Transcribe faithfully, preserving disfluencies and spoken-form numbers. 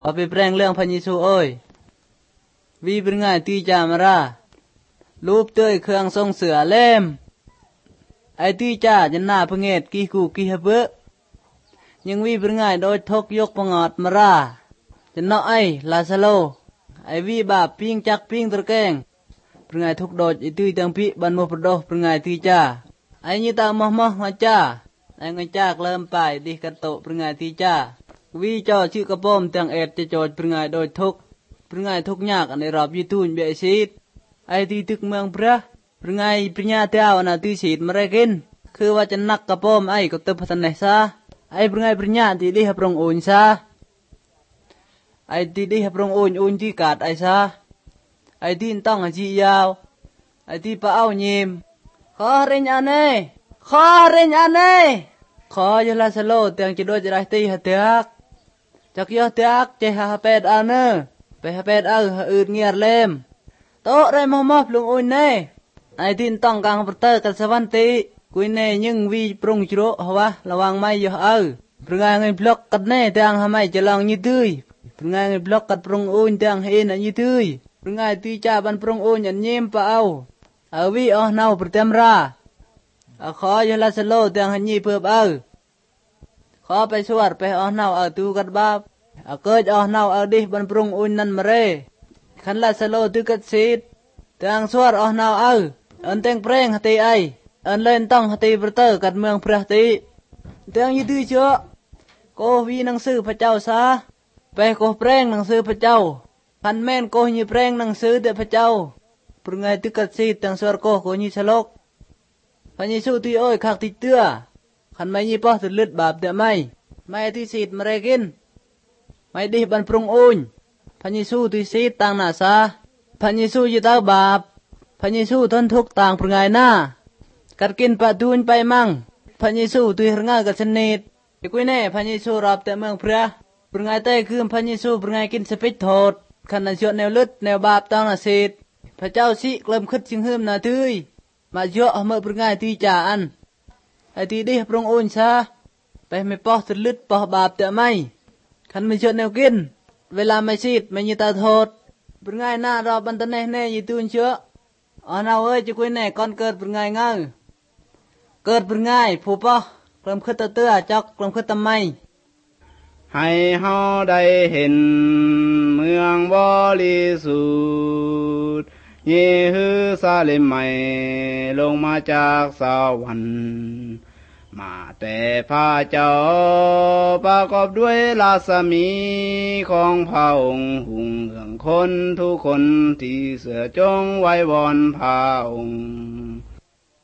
เอาไปแปลงเรื่องพระเยซูเอ้ยวีเป็นง่ายตีจามารารูปเต้ยเครื่องทรงเสือเล่มไอตีจ้าจะหน้าพงเงตกีกูกีฮะเบะยังวีเป็นง่ายโดยทกยกปงอดมาราจะเนาะไอลาซาโลไอวีบาปิ้งจักปิ้งตะแกงเป็นง่ายทุกโดดไอตีตังพิบันโมปโดเป็นง่ายตีจ้าไอนี่ตามมอมาจ้าไอเงินจากเริ่มไปดิกันโตเป็นง่ายตีจ้าวีจอชื่อกระป้อมตังเอ็ดจะโจดเป็นง่ายโดยทุกเป็นง่ายทุกยากในรอบยูทูนเบียซีดไอที่ตึกเมืองพระเป็นไงปัญญาเท้านาที่ฉีดมาได้กินคือว่าจะนักกระป้อมไอก็ตึบพัฒนาซาไอเป็นไงปัญญาที่ได้หับรองอุ่นซาไอที่ได้หับรองอุ่นอุ่นที่กาดไอซาไอที่ต้องหจียาวไอที่ป้าเอาเงียมขอเรียนอันเน่ขอเรียนอันเน่ขอจะลาสโลเตียงจะโดยจะได้ตีหัดเตียกจากยอเตียกจะหาเป็ดอันเน่ไปหาเป็ดเอาอื่นเงียบเล่มโตได้มอมอบลงอุ่นเน่ไอที่ต้องการประเตอร์กันสวรรค์ตีกุยเน่ยังวีปรุงจุโรหัวระวังไม่อยู่เออปรุงงานบล็อกกันเน่แต่งทำไมจะลองยืดด้วยปรุงงานบล็อกกันปรุงอุ่นแต่งเห็นยืดด้วยปรุงงานตีจ่าบันปรุงอุ่นยันยิ้มเปล่าเอาวีอ๋อเนาประเต็มราเอาขอจะลาสโลแต่งหันยี่เพิ่มเออขอไปสวดไปอ๋อเนาเอาตูกัดบาบเอาเกิดอ๋อเนาเอาดิบันปรุงอุ่นนั่นมาเร่ขันลาสโลตูกัดซีดแต่งสวดอ๋อเนาเอาอันเต็งเพลงฮตีไออันเล่นต้องฮตีประเตอร์กัดเมืองพระตีเตียงยืดเชื้อโกวีหนังสือพระเจ้าซาไปโกเพลงหนังสือพระเจ้าพันแม่นโกยีเพลงหนังสือเดพระเจ้าปรุงไงตึกกัดซีตังสวดโกโกยีฉลกพันยิสูตีโอ้ยขักติเตื้อขันไม่ยีป้อสุดลึดบาปเดไม่ไม่ที่ซีดมาเรกินไม่ดีบันปรุงอุ่นพันยิสูตีซีตังนาซาพันยิสูยีตาบาปพระเยซูทนทุกต่างปรุงไงหน้ากัดกินปะดูนไปมั่งพระเยซูตุยหงากับสนิทอีกวินัยพระเยซูรับแต่เมืองพระปรุงไงเต้คือพระเยซูปรุงไงกินสปิดโทษขันนันชวนแนวลึดแนวบาปต่างนาสิทพระเจ้าสิเริ่มขึ้นจึงหืมนาทุยมาเยอะเมื่อปรุงไงตีจ่าอันไอตีดีปรุงอุ่นซาไปไม่ปอสุดลึดปอบาปแต่ไม่ขันไม่ชวนแนวกินเวลาไม่สิทไม่ยีตาโทษปรุงไงหน้ารอบันตะเน่เน่ยีตุนเชื่ออ๋อเราเอ้ยจะคุยแน่ก่อนเกิดเป็นไงเงาเกิดเป็นไงผู้ป่ะกลมขึ้นตะเตื้อจอกกลมขึ้นตะไมให้เฮาได้เห็นเมืองบริสุทธิ์เยฮูซาเล็มใหม่ลงมาจากสวรรค์มาแต่พระเจ้าประกอบด้วยราศมีของพระองค์หุ่งเหืองคนทุกคนที่เสือจงไว้วอนพระองค์